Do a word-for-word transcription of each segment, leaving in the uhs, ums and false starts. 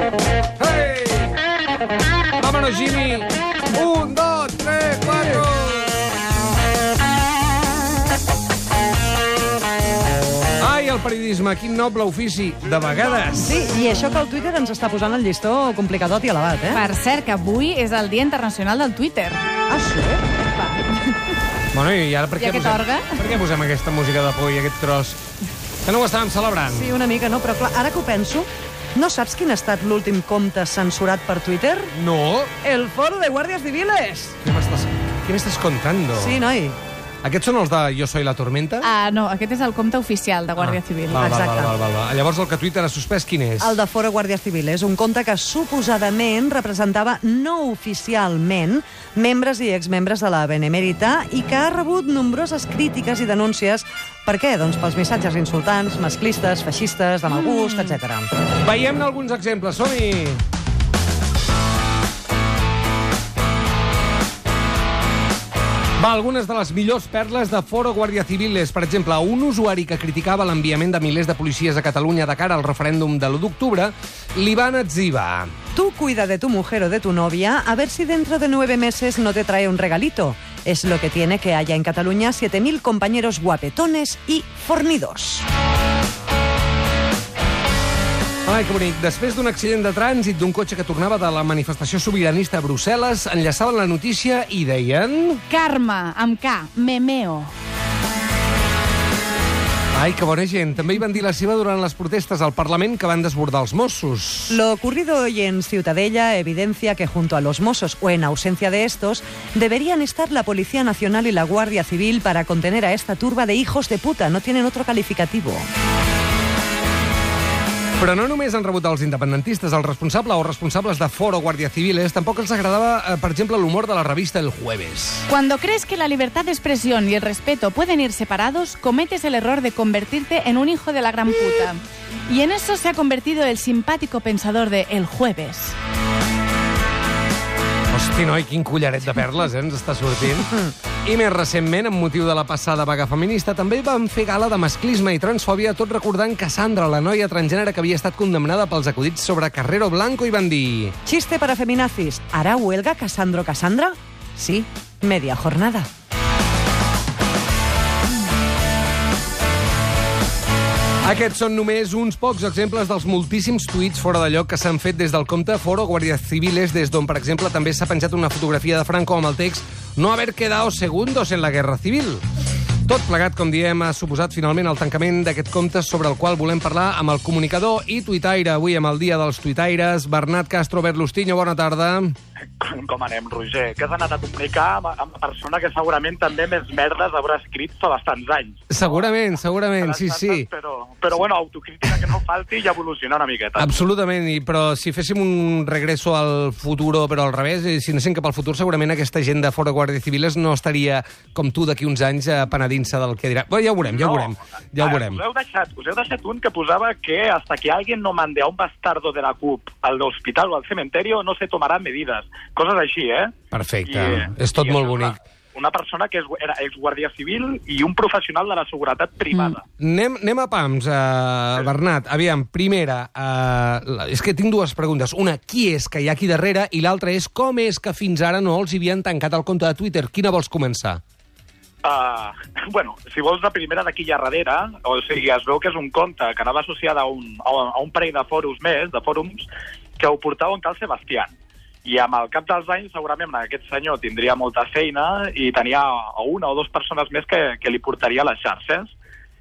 Hey! Vámonos, Jimmy! Un, dos, tres, cuatro! Ai, el periodisme, quin noble ofici, de vegades. Sí, i això que el Twitter ens està posant el llistó complicadot i elevat, eh? Per cert, que avui és el Dia Internacional del Twitter. Ah, sí? Bueno, i ara per I què, aquest posem, orgue? per què posem aquesta música de por i aquest tros? Que no ho estàvem celebrant. Sí, una mica, no? Però clar, ara que ho penso, no saps quin ha estat l'últim compte censurat per Twitter? No. El foro de Guàrdies Civiles. ¿Qué me estás, qué me estás contando? Sí, noi. Aquests són els de Yo soy la tormenta? Ah, no, aquest és el compte oficial de Guàrdia Ah, Civil. Val, val, Exacte. val, val, val. Llavors el que Twitter ha suspès, quin és? El de Foro Guàrdies Civiles, un compte que suposadament representava no oficialment membres i exmembres de la Benemèrita i que ha rebut nombroses crítiques i denúncies. Per què? Doncs pels missatges insultants, masclistes, feixistes, de mal gust, Mm. etcètera. Veiem alguns exemples, som-hi! Va, algunes de les millors perles de Foro Guàrdia Civiles. Per exemple, un usuari que criticava l'enviament de milers de policies a Catalunya de cara al referèndum de l'u d'octubre li van etzibar. Tú cuida de tu mujer o de tu novia, a ver si dentro de nueve meses no te trae un regalito. Es lo que tiene que haya en Cataluña siete mil compañeros guapetones y fornidos. Ai, que bonic. Després d'un accident de trànsit d'un cotxe que tornava de la manifestació sobiranista a Brussel·les, enllaçaven la notícia i deien... Carme, amb K, memeo. Ai, que bona gent. També hi van dir la seva durant les protestes al Parlament que van desbordar els Mossos. Lo ocurrido hoy en Ciutadella evidencia que junto a los Mossos o en ausencia de estos, deberían estar la Policía Nacional y la Guardia Civil para contener a esta turba de hijos de puta. No tienen otro calificativo. Però no només han rebut els independentistes, el responsable o responsables de Foro Guàrdia Civiles tampoc els agradava, eh, per exemple, l'humor de la revista El Jueves. Cuando crees que la libertad de expresión y el respeto pueden ir separados, cometes el error de convertirte en un hijo de la gran puta. Y en eso se ha convertido el simpático pensador de El Jueves. Hosti, noi, quin collaret de perles, eh, ens està sortint. I més recentment, amb motiu de la passada vaga feminista, també van fer gala de masclisme i transfòbia, tot recordant Cassandra, la noia transgènere que havia estat condemnada pels acudits sobre Carrero Blanco, i van dir... Chiste para feminazis. ¿Hará huelga Casandro Cassandra? Sí, media jornada. Aquests són només uns pocs exemples dels moltíssims tuits fora de lloc que s'han fet des del compte Foro Guàrdia Civiles, des d'on, per exemple, també s'ha penjat una fotografia de Franco amb el text «No haber quedado segundos en la guerra civil». Tot plegat, com diem, ha suposat finalment el tancament d'aquest compte sobre el qual volem parlar amb el comunicador i tuitaire. Avui, amb el dia dels tuitaires, Bernat Castro Berlustinho, bona tarda. Com anem, Roger? Que has anat a comunicar amb, amb una persona que segurament també més merdes haurà escrit fa bastants anys. Segurament, segurament, sí, sí. Però, però bueno, autocrítica que no falti i evolucionar una miqueta. Absolutament, i, però si féssim un regreso al futuro, però al revés, i si anéssim cap al futur, segurament aquesta gent de Foro Guàrdia Civiles no estaria, com tu, d'aquí uns anys, penedint-se del que dirà. Bé, ja ho veurem, ja ho veurem. Ja ho veurem. Us heu, deixat, us heu deixat un que posava que hasta que alguien no mande a un bastardo de la C U P al hospital o al cementerio no se tomarán medidas. Coses així, eh? Perfecte. I, és tot i molt és bonic. Una, una persona que és, era exguàrdia civil i un professional de la seguretat privada. Mm. Anem, anem a pams, uh, Bernat. Aviam, primera, uh, és que tinc dues preguntes. Una, qui és que hi ha aquí darrere? I l'altra és com és que fins ara no els havien tancat el compte de Twitter? Quina vols començar? Uh, bueno, si vols la primera d'aquí a darrere, o sigui, es veu que és un compte que anava associat a un, a un parell de fòrums més, de fòrums, que ho portava en Cal Sebastián. I amb el cap dels anys, segurament, aquest senyor tindria molta feina i tenia una o dues persones més que, que li portaria a les xarxes.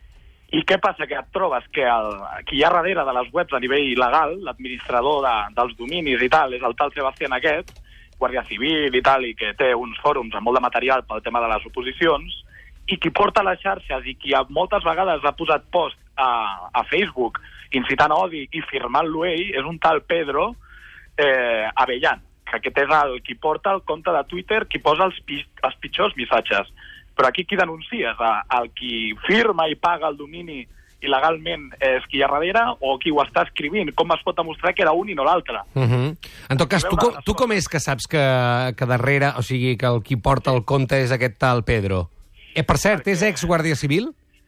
I què passa? Que et trobes que el, qui hi ha darrere de les webs a nivell il·legal, l'administrador de, dels dominis i tal, és el tal Sebastián aquest, Guàrdia Civil i tal, i que té uns fòrums amb molt de material pel tema de les oposicions, i qui porta les xarxes i qui moltes vegades ha posat post a, a Facebook incitant a odi i firmant-lo ell, és un tal Pedro eh, Avellán, que aquest és el qui porta el compte de Twitter, qui posa els, pi, els pitjors missatges. Però aquí qui denuncies? El qui firma i paga el domini il·legalment és qui hi ha darrere o qui ho està escrivint? Com es pot demostrar que era un i no l'altre? Uh -huh. En tot cas, tu com, tu com és que saps que, que darrere, o sigui, que el qui porta el compte és aquest tal Pedro? Eh, per cert, és ex-guàrdia civil?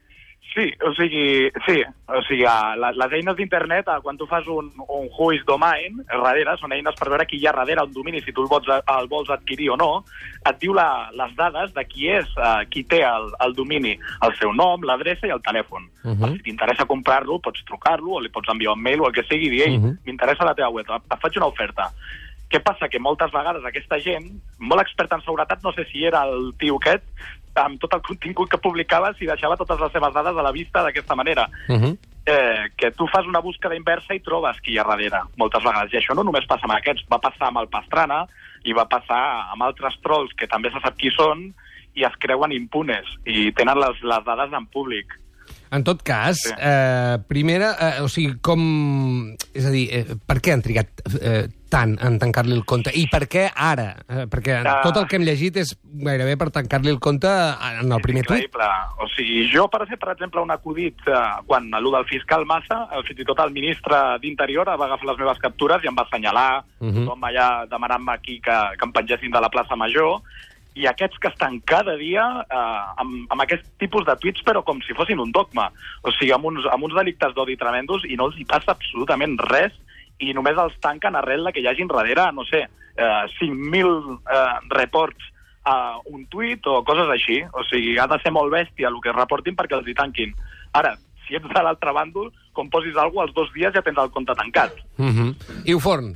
Sí, o sigui, sí, o sigui, les, les eines d'internet, quan tu fas un, un who is domain, darrere, són eines per veure qui hi ha darrere un domini, si tu el vols, el vols adquirir o no, et diu la, les dades de qui és, uh, qui té el, el domini, el seu nom, l'adreça i el telèfon. Uh -huh. Si t'interessa comprar-lo, pots trucar-lo, o li pots enviar un mail o el que sigui, i dir, ei, uh -huh. m'interessa la teva web, et faig una oferta. Què passa? Que moltes vegades aquesta gent, molt experta en seguretat, no sé si era el tio aquest, amb tot el contingut que publicava, si deixava totes les seves dades a la vista d'aquesta manera. Uh -huh. eh, que tu fas una búsqueda inversa i trobes qui hi ha darrere, moltes vegades. I això no només passa amb aquests, va passar amb el Pastrana i va passar amb altres trolls que també se sap qui són i es creuen impunes i tenen les, les dades en públic. En tot cas, sí. eh, primera, eh, o sigui, com... És a dir, eh, per què han trigat eh, tant en tancar-li el compte? I per què ara? Eh, perquè uh, tot el que hem llegit és gairebé per tancar-li el compte en el primer tuit. Increïble. O sigui, jo, per fer, per exemple, un acudit, eh, quan allò del fiscal Massa, fins i tot el ministre d'Interior va agafar les meves captures i em va assenyalar, uh -huh. tothom allà demanant-me aquí que, que em pengessin de la plaça Major, i aquests que estan cada dia eh, amb, amb aquest tipus de tuits, però com si fossin un dogma. O sigui, amb uns, amb uns delictes d'odi tremendos i no els hi passa absolutament res i només els tanquen arrel de que hi hagin darrere, no sé, eh, cinc mil eh, reports a un tuit o coses així. O sigui, ha de ser molt bèstia el que reportin perquè els hi tanquin. Ara, si ets de l'altre bàndol, com posis alguna cosa, als dos dies ja tens el compte tancat. Mm-hmm. I ho forn?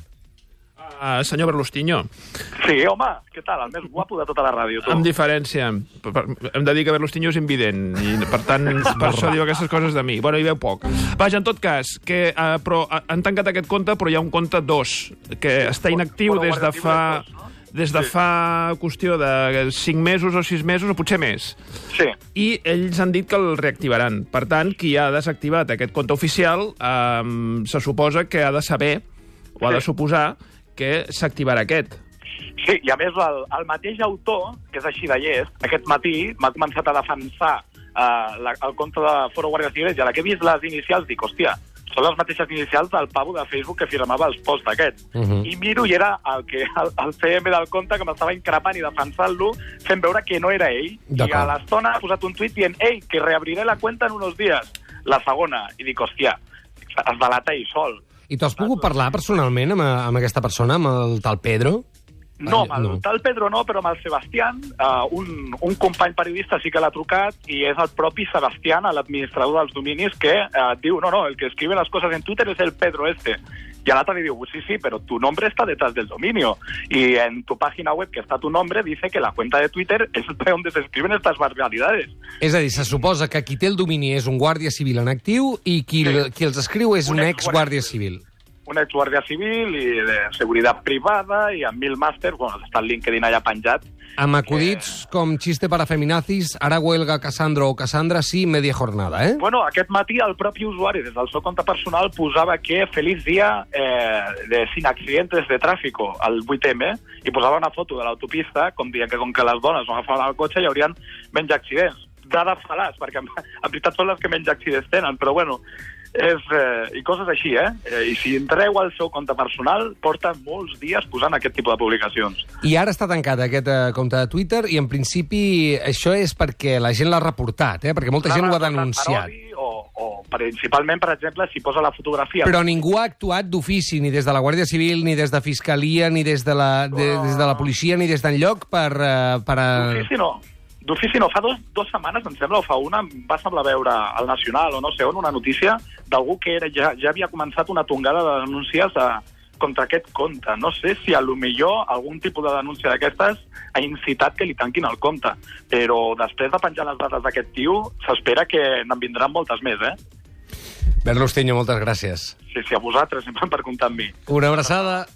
Uh, senyor Berlustinho. Sí, home, què tal? El més guapo de tota la ràdio, tu. Amb diferència. Hem de dir que Berlustinho és invident, i per tant, per això diu aquestes coses de mi. Bueno, hi veu poc. Vaja, en tot cas, que, uh, però uh, han tancat aquest compte, però hi ha un compte dos, que està inactiu des de fa... des de fa qüestió de cinc mesos o sis mesos, o potser més. Sí. I ells han dit que el reactivaran. Per tant, qui ha desactivat aquest compte oficial eh, se suposa que ha de saber, o ha de suposar, que s'activarà aquest. Sí, i a més el, el mateix autor, que és així de llest, aquest matí m'ha començat a defensar uh, la, el compte de Foro Guàrdia Civil, i a la que he vist les inicials dic, hòstia, són les mateixes inicials del pavo de Facebook que firmava els posts d'aquests. Uh -huh. I miro i era el, que, el, el C M del compte que m'estava increpant i defensant-lo, fent veure que no era ell. I a l'estona ha posat un tuit dient, ei, que reabriré la cuenta en unos días. La segona. I dic, hòstia, es delata ell sol. I tu has pogut parlar personalment amb, amb aquesta persona, amb el tal Pedro? No, amb el no. tal Pedro no, però amb el Sebastián, uh, un, un company periodista sí que l'ha trucat, i és el propi Sebastián, l'administrador dels dominis, que uh, diu, no, no, el que escribe las cosas en Twitter es el Pedro este. Y al otro le digo, sí, sí, pero tu nombre está detrás del dominio. Y en tu página web, que está tu nombre, dice que la cuenta de Twitter es donde se escriben estas barbaridades. És a dir, se suposa que qui té el domini és un guàrdia civil en actiu i qui, sí. qui els escriu és un, un ex-guàrdia civil. Un ex-guàrdia civil i de seguretat privada i amb mil màsters, bueno, està el LinkedIn allà penjat. Amb acudits eh... com chiste para feminazis, ara huelga Cassandro o Cassandra, sí, media jornada, eh? Bueno, aquest matí el propi usuari, des del seu compte personal, posava que feliç dia eh, de sin accidentes de tràfico, al vuit eme, i posava una foto de l'autopista, com dient que com que les dones no agafaven el cotxe hi haurien menys accidents. Dada fal·laç, perquè en, en veritat són les que menys accidents tenen, però bueno... És, eh, i coses així, eh? eh? I si entreu al seu compte personal, porta molts dies posant aquest tipus de publicacions. I ara està tancat aquest eh, compte de Twitter i, en principi, això és perquè la gent l'ha reportat, eh? Perquè molta gent ho ha denunciat. O, o principalment, per exemple, si posa la fotografia... Però ningú ha actuat d'ofici, ni des de la Guàrdia Civil, ni des de Fiscalia, ni des de la, de, des de la policia, ni des d'enlloc per... Eh, per a... D'ofici no. D'ofici no, fa dos, dos setmanes, em sembla, o fa una, em va semblar veure al Nacional o no sé on, una notícia d'algú que era, ja, ja havia començat una tongada de denúncies a, contra aquest compte. No sé si a lo millor algun tipus de denúncia d'aquestes ha incitat que li tanquin el compte, però després de penjar les dades d'aquest tio, s'espera que n'en vindran moltes més, eh? Berlustinho, moltes gràcies. Sí, sí, a vosaltres, sempre per comptar amb mi. Una abraçada.